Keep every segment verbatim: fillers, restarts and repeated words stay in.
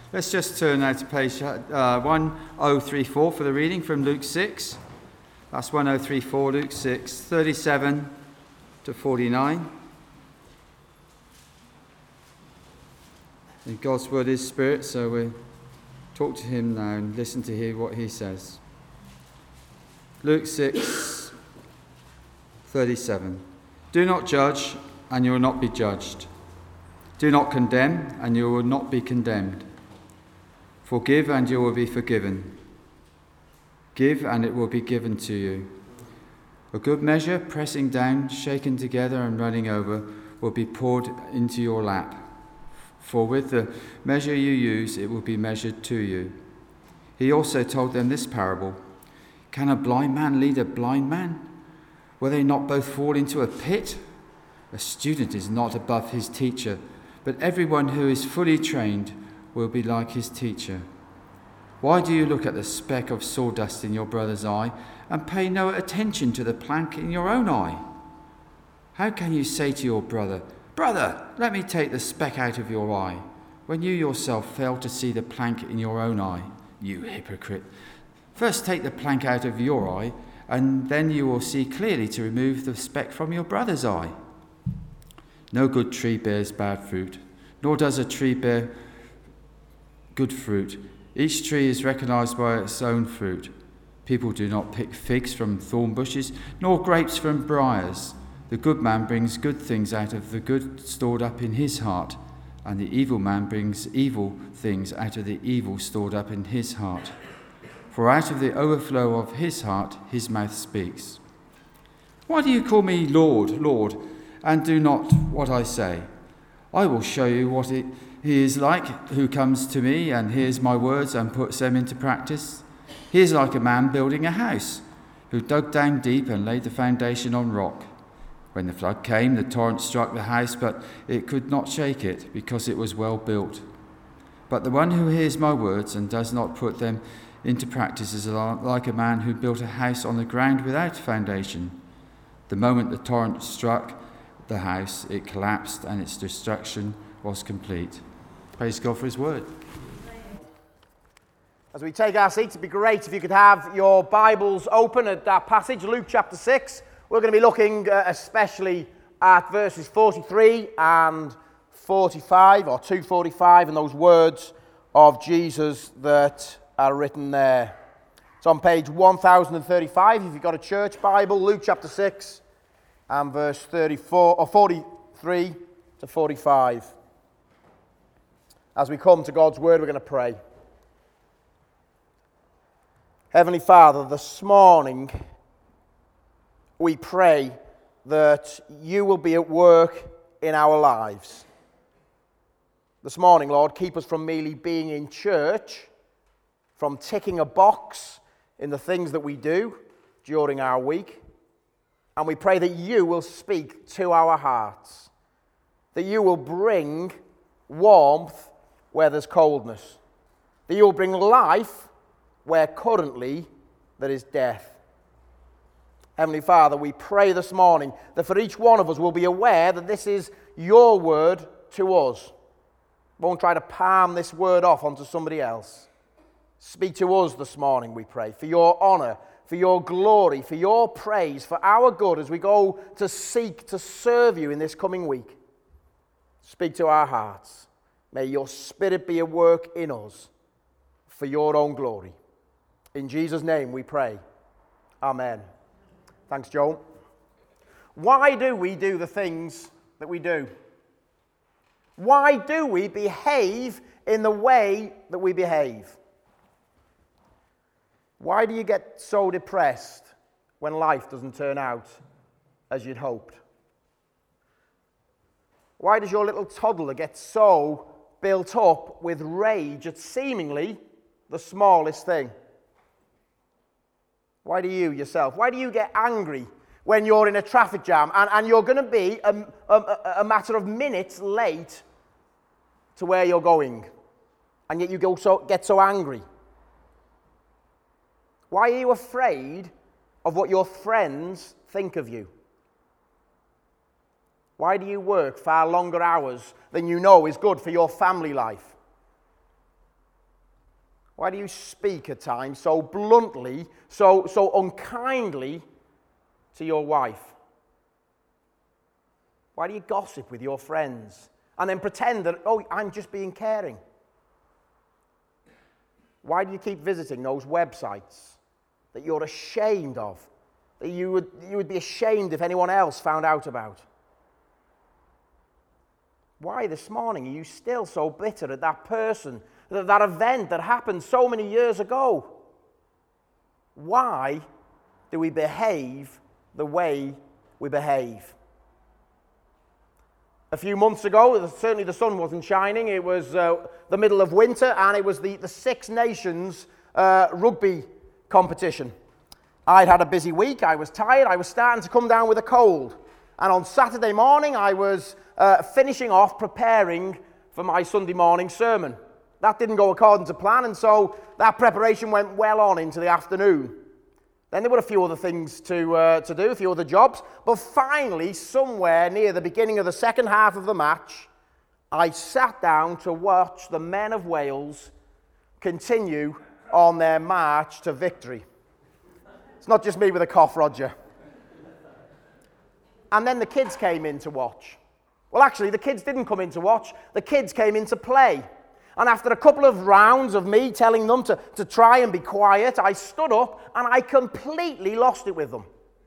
Let's just turn now to page uh, one oh three four for the reading from Luke six. That's one oh three four, Luke six, thirty-seven to forty-nine. And God's word is spirit, so we'll talk to him now and listen to hear what he says. Luke six, thirty-seven. Do not judge, and you will not be judged. Do not condemn, and you will not be condemned. Forgive, and you will be forgiven. Give, and it will be given to you. A good measure, pressing down, shaken together, and running over, will be poured into your lap. For with the measure you use, it will be measured to you. He also told them this parable. Can a blind man lead a blind man? Will they not both fall into a pit? A student is not above his teacher, but everyone who is fully trained will be like his teacher. Why do you look at the speck of sawdust in your brother's eye and pay no attention to the plank in your own eye? How can you say to your brother, Brother, let me take the speck out of your eye, when you yourself fail to see the plank in your own eye? You hypocrite! First take the plank out of your eye, and then you will see clearly to remove the speck from your brother's eye. No good tree bears bad fruit, nor does a tree bear good fruit. Each tree is recognized by its own fruit. People do not pick figs from thorn bushes, nor grapes from briars. The good man brings good things out of the good stored up in his heart, and the evil man brings evil things out of the evil stored up in his heart. For out of the overflow of his heart, his mouth speaks. Why do you call me Lord, Lord, and do not what I say? I will show you what it, he is like who comes to me and hears my words and puts them into practice. He is like a man building a house, who dug down deep and laid the foundation on rock. When the flood came, the torrent struck the house, but it could not shake it, because it was well built. But the one who hears my words and does not put them into practice is like a man who built a house on the ground without foundation. The moment the torrent struck the house, it collapsed, and its destruction was complete. Praise God for his word. As we take our seats, it'd be great if you could have your Bibles open at that passage, Luke chapter six. We're going to be looking uh, especially at verses forty-three and forty-five, or two forty-five, and those words of Jesus that are written there. It's on page one thousand thirty-five if you've got a church Bible, Luke chapter six and verse thirty-four, or forty-three to forty-five. As we come to God's word, we're going to pray. Heavenly Father, this morning we pray that you will be at work in our lives. This morning, Lord, keep us from merely being in church, from ticking a box in the things that we do during our week. And we pray that you will speak to our hearts, that you will bring warmth where there's coldness, that you will bring life where currently there is death. Heavenly Father, we pray this morning that for each one of us will be aware that this is your word to us. Won't try to palm this word off onto somebody else. Speak to us this morning, we pray, for your honor, for your glory, for your praise, for our good as we go to seek to serve you in this coming week. Speak to our hearts. May your Spirit be at work in us for your own glory. In Jesus' name we pray. Amen. Thanks, Joel. Why do we do the things that we do? Why do we behave in the way that we behave? Why do you get so depressed when life doesn't turn out as you'd hoped? Why does your little toddler get so built up with rage at seemingly the smallest thing? Why do you yourself, why do you get angry when you're in a traffic jam and, and you're going to be a, a, a matter of minutes late to where you're going, and yet you go so, get so angry? Why are you afraid of what your friends think of you? Why do you work far longer hours than you know is good for your family life? Why do you speak at times so bluntly, so, so unkindly to your wife? Why do you gossip with your friends and then pretend that, oh, I'm just being caring? Why do you keep visiting those websites that you're ashamed of, that you would, you would be ashamed if anyone else found out about? Why this morning are you still so bitter at that person, that, that event that happened so many years ago? Why do we behave the way we behave? A few months ago, certainly the sun wasn't shining. It was uh, the middle of winter, and it was the, the Six Nations uh, rugby competition. I'd had a busy week. I was tired. I was starting to come down with a cold. And on Saturday morning, I was uh, finishing off preparing for my Sunday morning sermon. That didn't go according to plan, and so that preparation went well on into the afternoon. Then there were a few other things to, uh, to do, a few other jobs. But finally, somewhere near the beginning of the second half of the match, I sat down to watch the men of Wales continue on their march to victory. It's not just me with a cough, Roger. And then the kids came in to watch. Well, actually, the kids didn't come in to watch. The kids came in to play. And after a couple of rounds of me telling them to, to try and be quiet, I stood up and I completely lost it with them.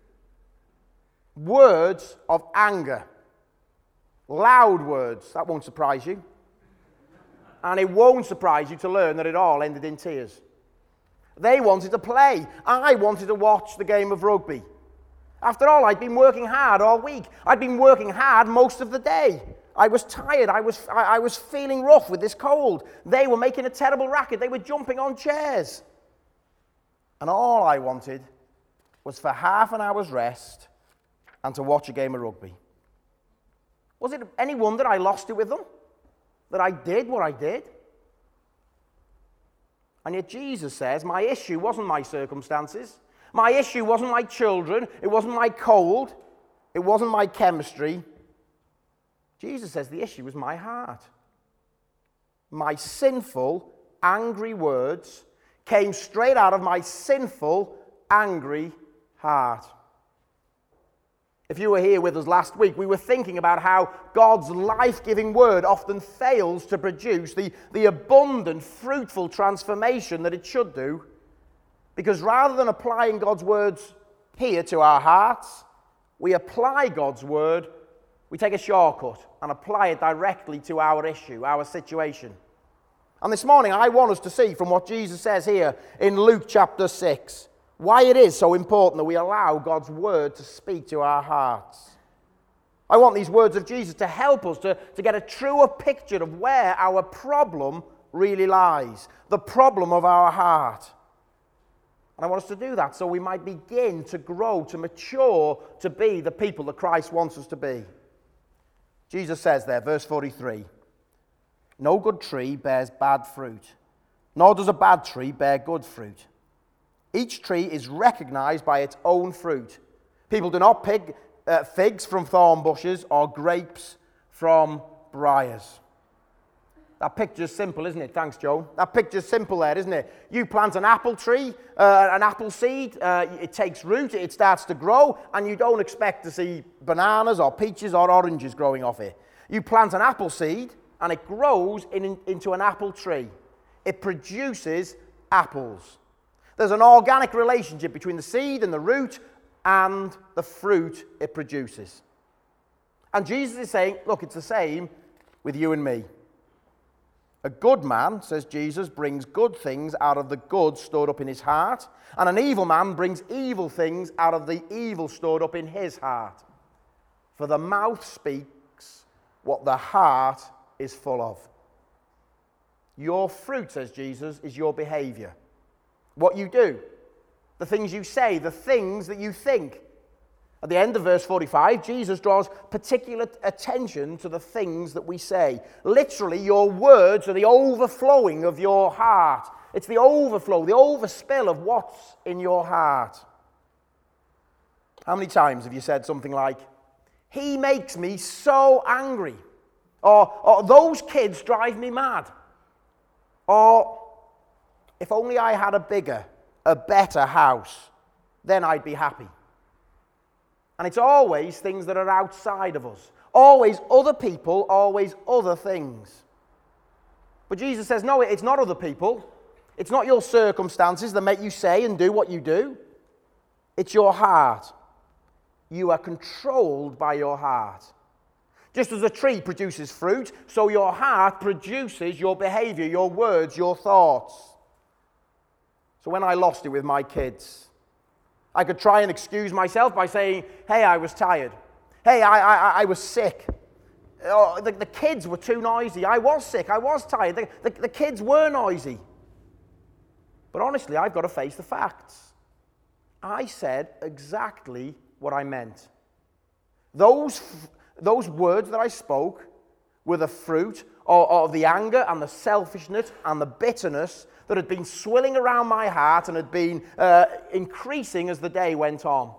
Words of anger. Loud words. That won't surprise you. And it won't surprise you to learn that it all ended in tears. They wanted to play. I wanted to watch the game of rugby. After all, I'd been working hard all week. I'd been working hard most of the day. I was tired. I was, I, I was feeling rough with this cold. They were making a terrible racket. They were jumping on chairs. And all I wanted was for half an hour's rest and to watch a game of rugby. Was it any wonder I lost it with them? That I did what I did? And yet Jesus says, my issue wasn't my circumstances. My issue wasn't my children. It wasn't my cold. It wasn't my chemistry. Jesus says the issue was my heart. My sinful, angry words came straight out of my sinful, angry heart. If you were here with us last week, we were thinking about how God's life-giving word often fails to produce the, the abundant, fruitful transformation that it should do. Because rather than applying God's words here to our hearts, we apply God's word, we take a shortcut and apply it directly to our issue, our situation. And this morning I want us to see from what Jesus says here in Luke chapter six, why it is so important that we allow God's word to speak to our hearts. I want these words of Jesus to help us to, to get a truer picture of where our problem really lies, the problem of our heart. And I want us to do that so we might begin to grow, to mature, to be the people that Christ wants us to be. Jesus says there, verse forty-three, no good tree bears bad fruit, nor does a bad tree bear good fruit. Each tree is recognized by its own fruit. People do not pick uh, figs from thorn bushes or grapes from briars. That picture's simple, isn't it? Thanks, Joe. That picture's simple there, isn't it? You plant an apple tree, uh, an apple seed, uh, it takes root, it starts to grow, and you don't expect to see bananas or peaches or oranges growing off it. You plant an apple seed, and it grows in, into an apple tree. It produces apples. There's an organic relationship between the seed and the root and the fruit it produces. And Jesus is saying, look, it's the same with you and me. A good man, says Jesus, brings good things out of the good stored up in his heart, and an evil man brings evil things out of the evil stored up in his heart. For the mouth speaks what the heart is full of. Your fruit, says Jesus, is your behavior. What you do, the things you say, the things that you think. At the end of verse forty-five, Jesus draws particular attention to the things that we say. Literally, your words are the overflowing of your heart. It's the overflow, the overspill of what's in your heart. How many times have you said something like, he makes me so angry? Or, or those kids drive me mad? Or, if only I had a bigger, a better house, then I'd be happy. And it's always things that are outside of us. Always other people, always other things. But Jesus says, no, it's not other people. It's not your circumstances that make you say and do what you do. It's your heart. You are controlled by your heart. Just as a tree produces fruit, so your heart produces your behavior, your words, your thoughts. So when I lost it with my kids, I could try and excuse myself by saying, hey, I was tired. Hey, I, I, I was sick. Oh, the, the kids were too noisy. I was sick. I was tired. The, the, the kids were noisy. But honestly, I've got to face the facts. I said exactly what I meant. Those, those words that I spoke were the fruit of, of the anger and the selfishness and the bitterness that had been swilling around my heart and had been uh, increasing as the day went on.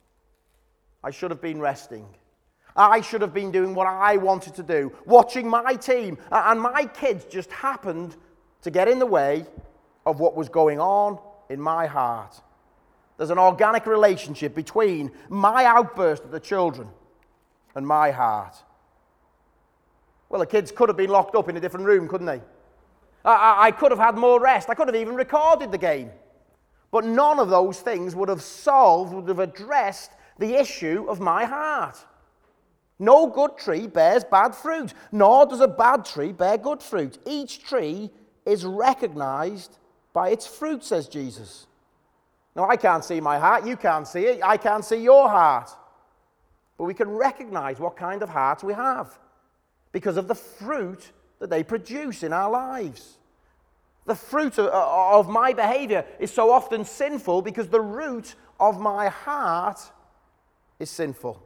I should have been resting. I should have been doing what I wanted to do, watching my team, and my kids just happened to get in the way of what was going on in my heart. There's an organic relationship between my outburst at the children and my heart. Well, the kids could have been locked up in a different room, couldn't they? I, I could have had more rest. I could have even recorded the game. But none of those things would have solved, would have addressed the issue of my heart. No good tree bears bad fruit, nor does a bad tree bear good fruit. Each tree is recognized by its fruit, says Jesus. Now, I can't see my heart, you can't see it, I can't see your heart. But we can recognize what kind of hearts we have because of the fruit that they produce in our lives. The fruit of, of my behavior is so often sinful because the root of my heart is sinful.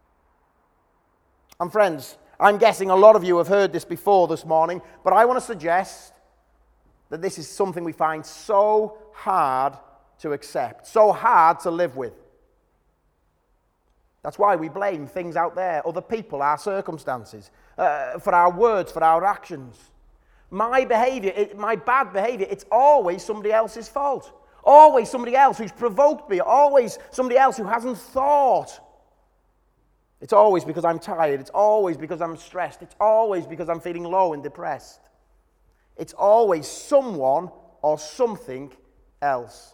And friends, I'm guessing a lot of you have heard this before this morning, but I want to suggest that this is something we find so hard to accept, so hard to live with. That's why we blame things out there, other people, our circumstances, uh, for our words, for our actions. My behavior, it, my bad behavior, it's always somebody else's fault. Always somebody else who's provoked me. Always somebody else who hasn't thought. It's always because I'm tired. It's always because I'm stressed. It's always because I'm feeling low and depressed. It's always someone or something else.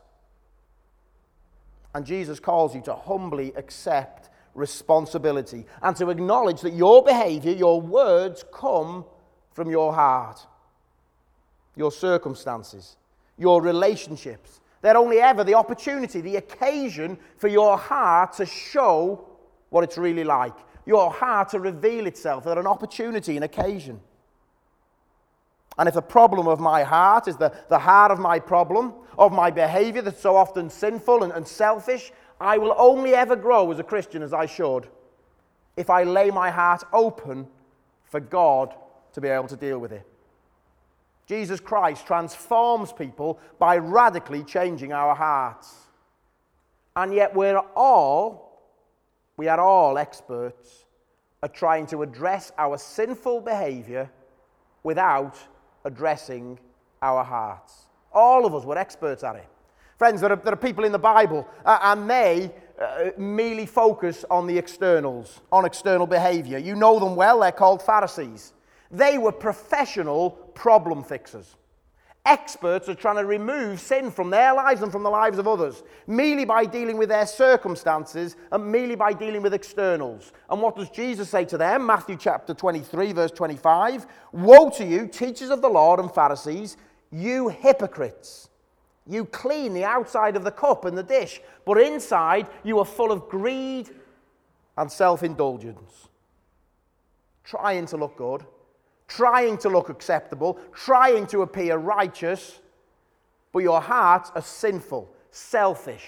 And Jesus calls you to humbly accept responsibility and to acknowledge that your behavior, your words come from your heart. Your circumstances, your relationships. They're only ever the opportunity, the occasion for your heart to show what it's really like. Your heart to reveal itself. They're an opportunity, an occasion. And if the problem of my heart is the, the heart of my problem, of my behavior that's so often sinful and, and selfish, I will only ever grow as a Christian as I should if I lay my heart open for God to be able to deal with it. Jesus Christ transforms people by radically changing our hearts. And yet we're all, we are all experts at trying to address our sinful behavior without addressing our hearts. All of us, we're experts at it. Friends, there are, there are people in the Bible, uh, and they uh, merely focus on the externals, on external behavior. You know them well, they're called Pharisees. They were professional problem fixers. Experts at trying to remove sin from their lives and from the lives of others, merely by dealing with their circumstances and merely by dealing with externals. And what does Jesus say to them? Matthew chapter twenty-three, verse twenty-five. Woe to you, teachers of the law and Pharisees, you hypocrites! You clean the outside of the cup and the dish, but inside you are full of greed and self-indulgence. Trying to look good, trying to look acceptable, trying to appear righteous, but your hearts are sinful, selfish.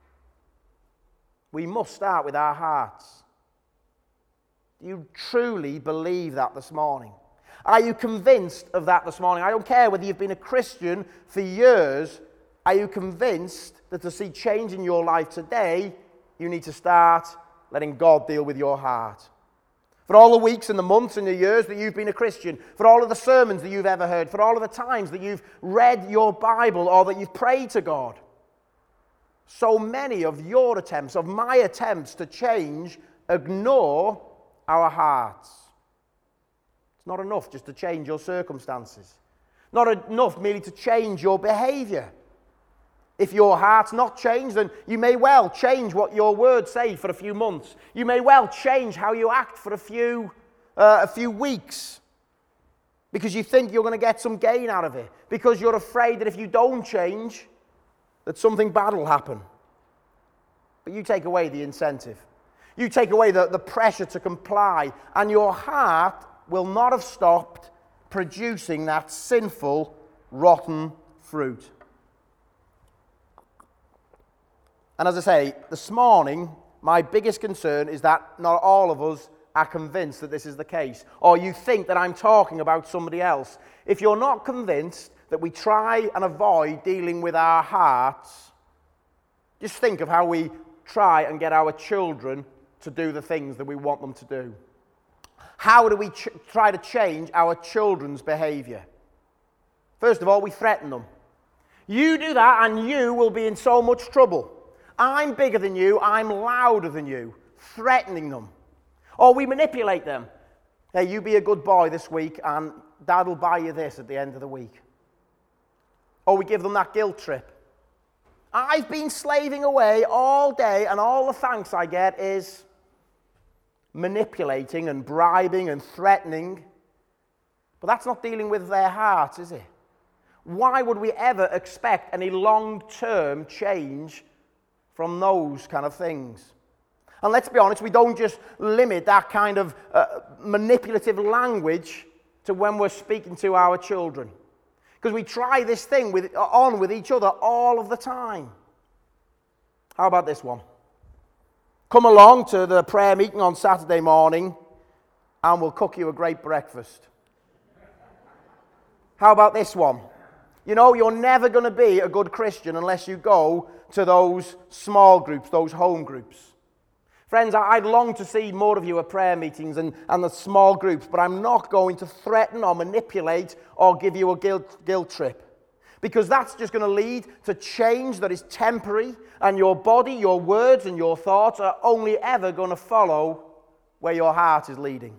We must start with our hearts. Do you truly believe that this morning? Are you convinced of that this morning? I don't care whether you've been a Christian for years. Are you convinced that to see change in your life today, you need to start letting God deal with your heart? For all the weeks and the months and the years that you've been a Christian, for all of the sermons that you've ever heard, for all of the times that you've read your Bible or that you've prayed to God. So many of your attempts, of my attempts to change, ignore our hearts. It's not enough just to change your circumstances. Not enough merely to change your behavior. If your heart's not changed, then you may well change what your words say for a few months. You may well change how you act for a few, uh, a few weeks. Because you think you're going to get some gain out of it. Because you're afraid that if you don't change, that something bad will happen. But you take away the incentive. You take away the, the pressure to comply, and your heart will not have stopped producing that sinful, rotten fruit. And as I say, this morning, my biggest concern is that not all of us are convinced that this is the case. Or you think that I'm talking about somebody else. If you're not convinced that we try and avoid dealing with our hearts, just think of how we try and get our children to do the things that we want them to do. How do we ch- try to change our children's behavior? First of all, we threaten them. You do that and you will be in so much trouble. I'm bigger than you, I'm louder than you, threatening them. Or we manipulate them. Hey, you be a good boy this week and Dad will buy you this at the end of the week. Or we give them that guilt trip. I've been slaving away all day and all the thanks I get is manipulating and bribing and threatening. But that's not dealing with their hearts, is it? Why would we ever expect any long-term change from those kind of things? And let's be honest, we don't just limit that kind of uh, manipulative language to when we're speaking to our children. Because we try this thing with, on with each other all of the time. How about this one? Come along to the prayer meeting on Saturday morning and we'll cook you a great breakfast. How about this one? You know, you're never going to be a good Christian unless you go to those small groups, those home groups. Friends, I'd long to see more of you at prayer meetings and, and the small groups, but I'm not going to threaten or manipulate or give you a guilt, guilt trip. Because that's just going to lead to change that is temporary, and your body, your words, and your thoughts are only ever going to follow where your heart is leading.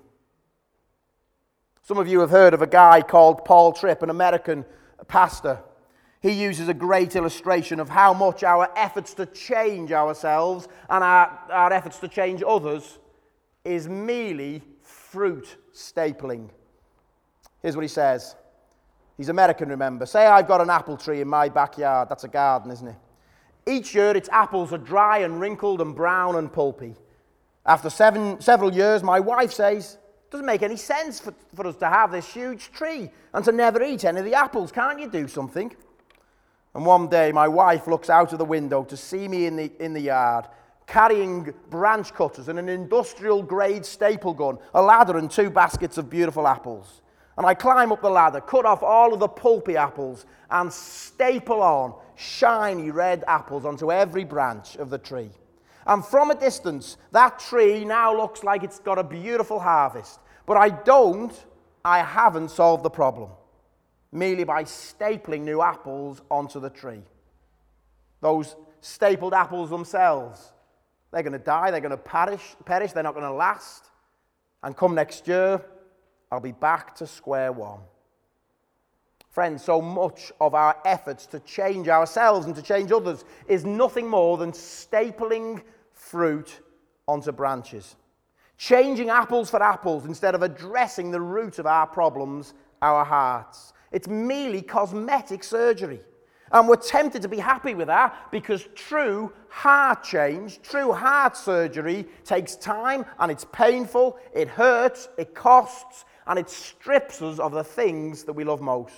Some of you have heard of a guy called Paul Tripp, an American pastor. He uses a great illustration of how much our efforts to change ourselves and our, our efforts to change others is merely fruit stapling. Here's what he says. He's American, remember. Say I've got an apple tree in my backyard. That's a garden, isn't it? Each year its apples are dry and wrinkled and brown and pulpy. After seven, several years, my wife says, it doesn't make any sense for, for us to have this huge tree and to never eat any of the apples. Can't you do something? And one day my wife looks out of the window to see me in the, in the yard, carrying branch cutters and an industrial-grade staple gun, a ladder and two baskets of beautiful apples. And I climb up the ladder, cut off all of the pulpy apples, and staple on shiny red apples onto every branch of the tree. And from a distance, that tree now looks like it's got a beautiful harvest. But I don't, I haven't solved the problem, merely by stapling new apples onto the tree. Those stapled apples themselves, they're going to die, they're going to perish, perish, they're not going to last. And come next year, I'll be back to square one. Friends, so much of our efforts to change ourselves and to change others is nothing more than stapling fruit onto branches. Changing apples for apples instead of addressing the root of our problems, our hearts. It's merely cosmetic surgery. And we're tempted to be happy with that because true heart change, true heart surgery takes time and it's painful, it hurts, it costs, and it strips us of the things that we love most.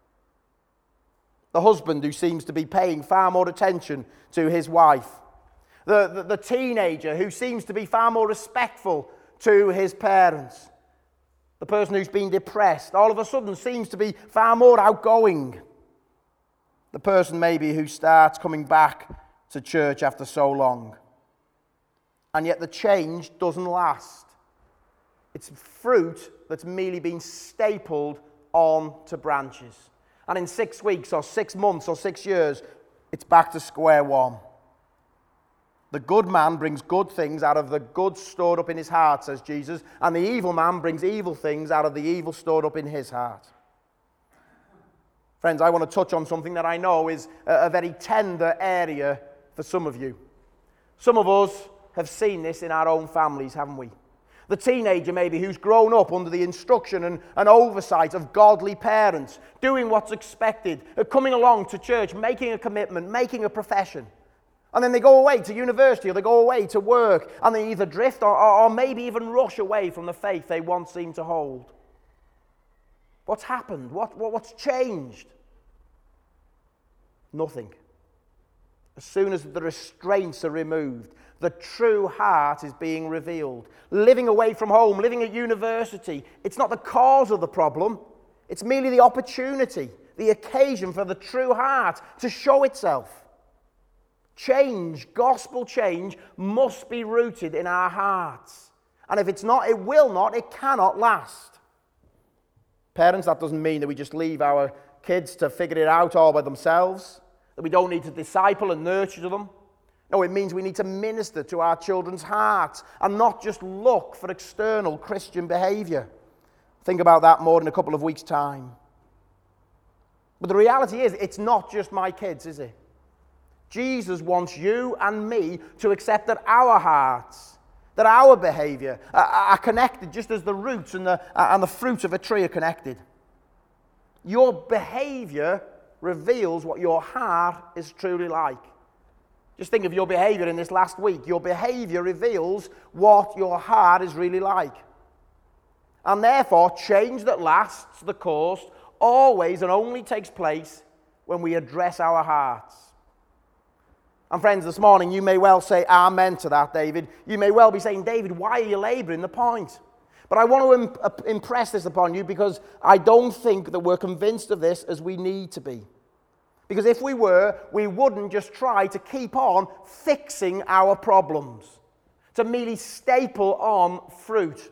The husband who seems to be paying far more attention to his wife. The, the, the teenager who seems to be far more respectful to his parents. The person who's been depressed all of a sudden seems to be far more outgoing. The person maybe who starts coming back to church after so long. And yet the change doesn't last. It's fruit that's merely been stapled onto branches. And in six weeks or six months or six years, it's back to square one. The good man brings good things out of the good stored up in his heart, says Jesus, and the evil man brings evil things out of the evil stored up in his heart. Friends, I want to touch on something that I know is a very tender area for some of you. Some of us have seen this in our own families, haven't we? The teenager maybe who's grown up under the instruction and, and oversight of godly parents, doing what's expected, coming along to church, making a commitment, making a profession. And then they go away to university or they go away to work and they either drift or, or, or maybe even rush away from the faith they once seemed to hold. What's happened? What, what, what's changed? Nothing. As soon as the restraints are removed, the true heart is being revealed. Living away from home, living at university, it's not the cause of the problem. It's merely the opportunity, the occasion for the true heart to show itself. Change, gospel change, must be rooted in our hearts. And if it's not, it will not, it cannot last. Parents, that doesn't mean that we just leave our kids to figure it out all by themselves, that we don't need to disciple and nurture them. No, it means we need to minister to our children's hearts and not just look for external Christian behavior. Think about that more in a couple of weeks' time. But the reality is, it's not just my kids, is it? Jesus wants you and me to accept that our hearts, that our behavior are, are connected just as the roots and the, and the fruit of a tree are connected. Your behavior reveals what your heart is truly like. Just think of your behavior in this last week. Your behavior reveals what your heart is really like. And therefore, change that lasts the course always and only takes place when we address our hearts. And friends, this morning you may well say amen to that, David. You may well be saying, David, why are you labouring the point? But I want to imp- impress this upon you because I don't think that we're convinced of this as we need to be. Because if we were, we wouldn't just try to keep on fixing our problems, to merely staple on fruit.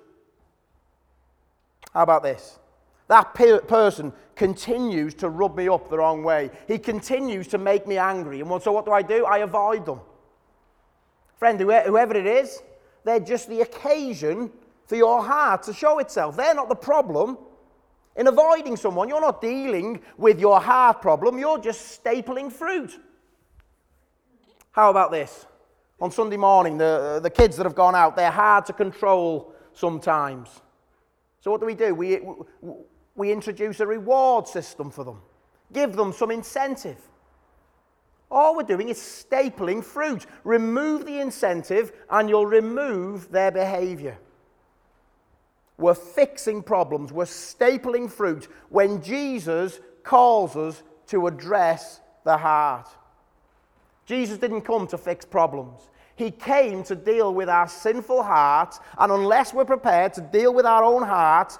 How about this? That pe- person continues to rub me up the wrong way. He continues to make me angry. And so what do I do? I avoid them. Friend, whoever it is, they're just the occasion for your heart to show itself. They're not the problem. In avoiding someone, you're not dealing with your heart problem, you're just stapling fruit. How about this? On Sunday morning, the, the kids that have gone out, they're hard to control sometimes. So what do we do? We, we introduce a reward system for them. Give them some incentive. All we're doing is stapling fruit. Remove the incentive and you'll remove their behavior. We're fixing problems. We're stapling fruit when Jesus calls us to address the heart. Jesus didn't come to fix problems. He came to deal with our sinful hearts, and unless we're prepared to deal with our own hearts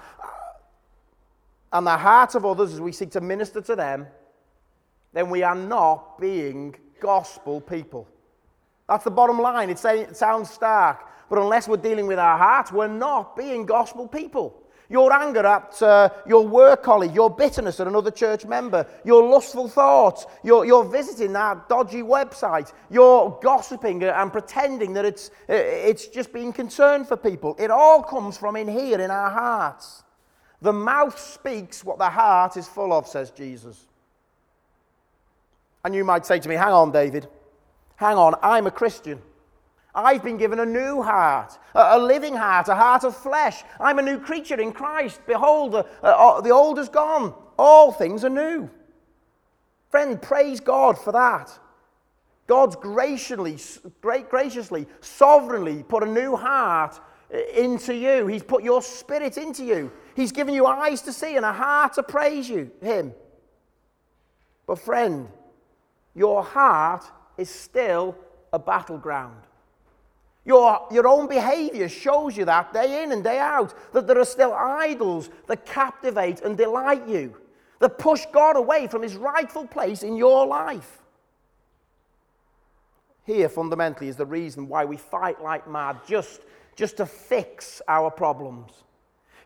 and the hearts of others as we seek to minister to them, then we are not being gospel people. That's the bottom line. It sounds stark. But unless we're dealing with our hearts, we're not being gospel people. Your anger at uh, your work colleague, your bitterness at another church member, your lustful thoughts, your, your visiting that dodgy website, your gossiping and pretending that it's, it's just being concerned for people. It all comes from in here, in our hearts. The mouth speaks what the heart is full of, says Jesus. And you might say to me, hang on, David. Hang on, I'm a Christian. I've been given a new heart, a living heart, a heart of flesh. I'm a new creature in Christ. Behold, the, uh, the old is gone. All things are new. Friend, praise God for that. God's graciously, great, graciously, sovereignly put a new heart into you. He's put your spirit into you. He's given you eyes to see and a heart to praise you, Him. But friend, your heart is still a battleground. Your, your own behavior shows you that day in and day out, that there are still idols that captivate and delight you, that push God away from His rightful place in your life. Here, fundamentally, is the reason why we fight like mad just, just to fix our problems.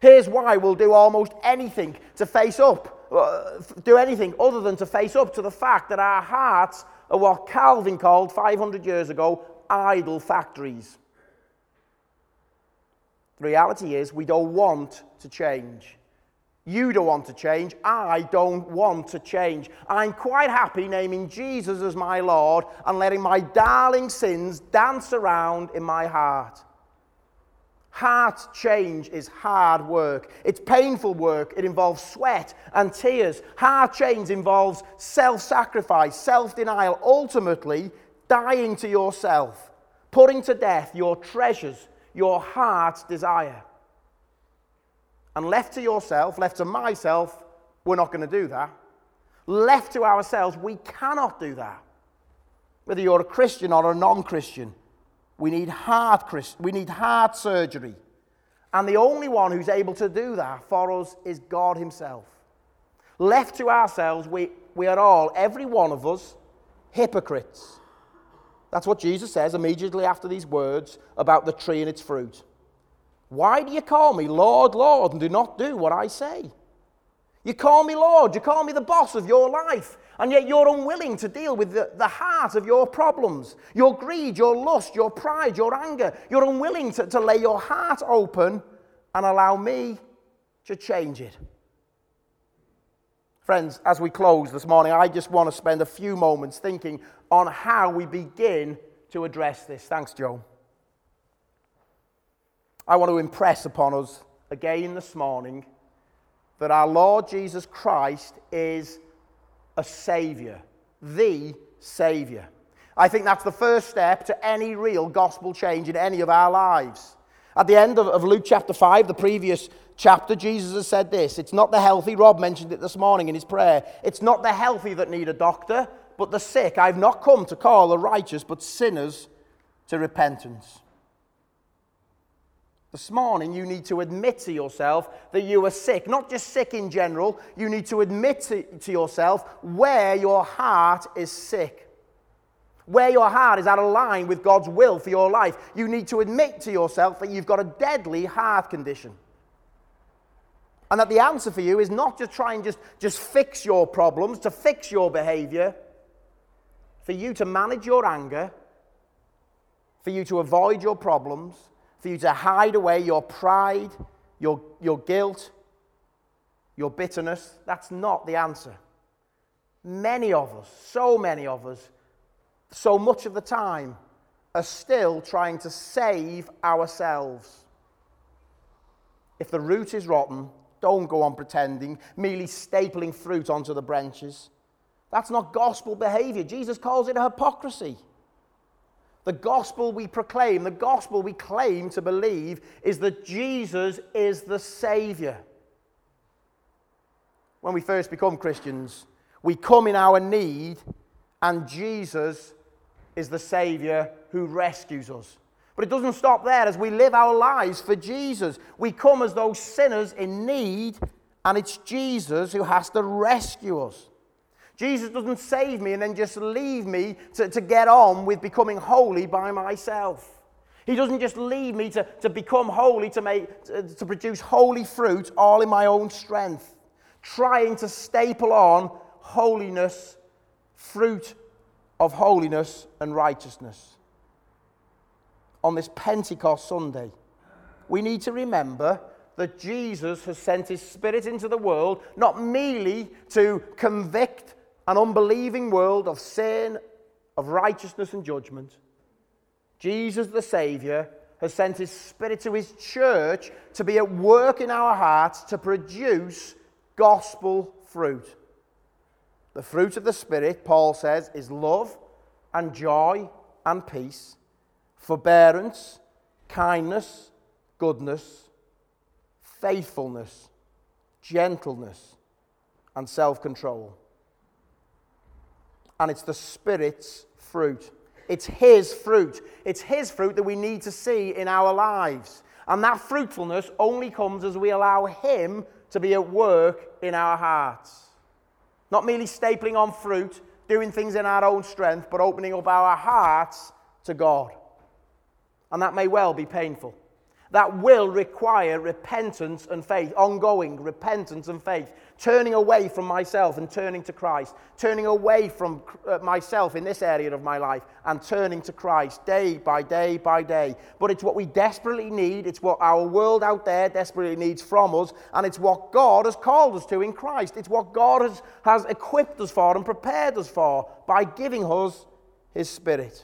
Here's why we'll do almost anything to face up, uh, do anything other than to face up to the fact that our hearts are what Calvin called five hundred years ago, idol factories. The reality is we don't want to change. You don't want to change. I don't want to change. I'm quite happy naming Jesus as my Lord and letting my darling sins dance around in my heart. Heart change is hard work. It's painful work. It involves sweat and tears. Heart change involves self-sacrifice, self-denial, ultimately dying to yourself, putting to death your treasures, your heart's desire. And left to yourself, left to myself, we're not going to do that. Left to ourselves, we cannot do that. Whether you're a Christian or a non-Christian, we need heart, we need heart surgery. And the only one who's able to do that for us is God himself. Left to ourselves, we, we are all, every one of us, hypocrites. That's what Jesus says immediately after these words about the tree and its fruit. Why do you call me Lord, Lord, and do not do what I say? You call me Lord, you call me the boss of your life, and yet you're unwilling to deal with the, the heart of your problems, your greed, your lust, your pride, your anger. You're unwilling to, to lay your heart open and allow me to change it. Friends, as we close this morning, I just want to spend a few moments thinking on how we begin to address this. Thanks, Joe. I want to impress upon us again this morning that our Lord Jesus Christ is a Saviour, the Saviour. I think that's the first step to any real gospel change in any of our lives. At the end of, of Luke chapter five, the previous chapter, Jesus has said this: it's not the healthy, Rob mentioned it this morning in his prayer, it's not the healthy that need a doctor, but the sick. I've not come to call the righteous, but sinners to repentance. This morning, you need to admit to yourself that you are sick. Not just sick in general. You need to admit to, to yourself where your heart is sick. Where your heart is out of line with God's will for your life. You need to admit to yourself that you've got a deadly heart condition. And that the answer for you is not to try and just, just fix your problems, to fix your behavior. For you to manage your anger. For you to avoid your problems. For you to hide away your pride, your, your guilt, your bitterness. That's not the answer. Many of us, so many of us, so much of the time, are still trying to save ourselves. If the root is rotten, don't go on pretending, merely stapling fruit onto the branches. That's not gospel behavior. Jesus calls it a hypocrisy. The gospel we proclaim, the gospel we claim to believe, is that Jesus is the Saviour. When we first become Christians, we come in our need, and Jesus is the Saviour who rescues us. But it doesn't stop there. As we live our lives for Jesus, we come as those sinners in need, and it's Jesus who has to rescue us. Jesus doesn't save me and then just leave me to, to get on with becoming holy by myself. He doesn't just leave me to, to become holy, to, make, to, to produce holy fruit all in my own strength, trying to staple on holiness, fruit of holiness and righteousness. On this Pentecost Sunday, we need to remember that Jesus has sent his Spirit into the world, not merely to convict an unbelieving world of sin, of righteousness and judgment. Jesus the Saviour has sent his Spirit to his church to be at work in our hearts to produce gospel fruit. The fruit of the Spirit, Paul says, is love and joy and peace, forbearance, kindness, goodness, faithfulness, gentleness, and self-control. And it's the Spirit's fruit. It's his fruit. It's his fruit that we need to see in our lives. And that fruitfulness only comes as we allow him to be at work in our hearts. Not merely stapling on fruit, doing things in our own strength, but opening up our hearts to God. And that may well be painful. that will require repentance and faith, ongoing repentance and faith, turning away from myself and turning to Christ, turning away from uh, myself in this area of my life and turning to Christ day by day by day. But it's what we desperately need, it's what our world out there desperately needs from us, and it's what God has called us to in Christ. It's what God has, has equipped us for and prepared us for by giving us His Spirit.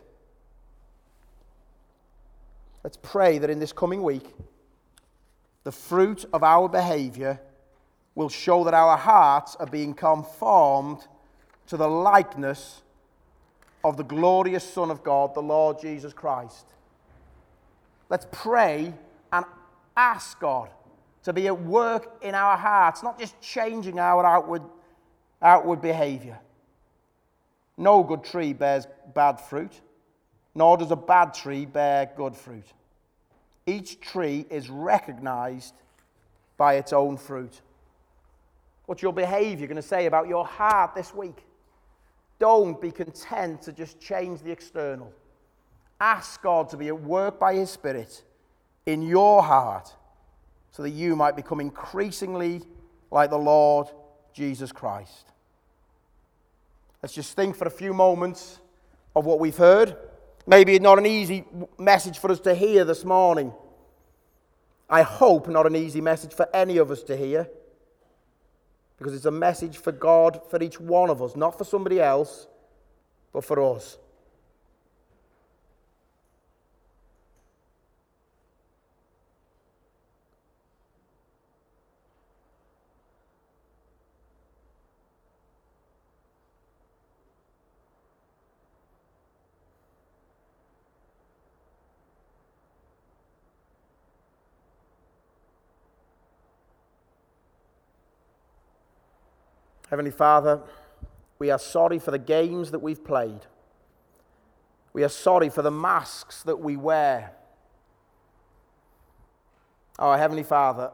Let's pray that in this coming week, the fruit of our behavior will show that our hearts are being conformed to the likeness of the glorious Son of God, the Lord Jesus Christ. Let's pray and ask God to be at work in our hearts, not just changing our outward, outward behavior. No good tree bears bad fruit, nor does a bad tree bear good fruit. Each tree is recognized by its own fruit. What's your behavior going to say about your heart this week? Don't be content to just change the external. Ask God to be at work by His Spirit in your heart so that you might become increasingly like the Lord Jesus Christ. Let's just think for a few moments of what we've heard. Maybe not an easy message for us to hear this morning. I hope not an easy message for any of us to hear, because it's a message for God, for each one of us, not for somebody else, but for us. Heavenly Father, we are sorry for the games that we've played. We are sorry for the masks that we wear. Oh, Heavenly Father,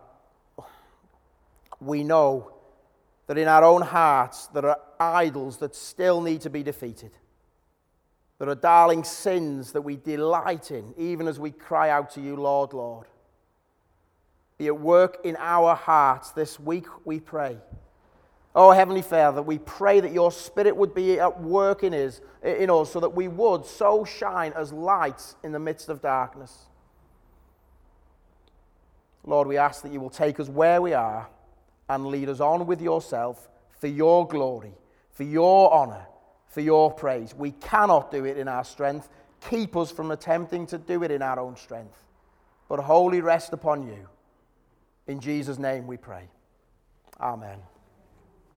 we know that in our own hearts there are idols that still need to be defeated. There are darling sins that we delight in, even as we cry out to you, Lord, Lord. Be at work in our hearts this week, we pray. Oh, Heavenly Father, we pray that your Spirit would be at work in us, in us so that we would so shine as lights in the midst of darkness. Lord, we ask that you will take us where we are and lead us on with yourself for your glory, for your honor, for your praise. We cannot do it in our strength. Keep us from attempting to do it in our own strength, but wholly rest upon you. In Jesus' name we pray. Amen.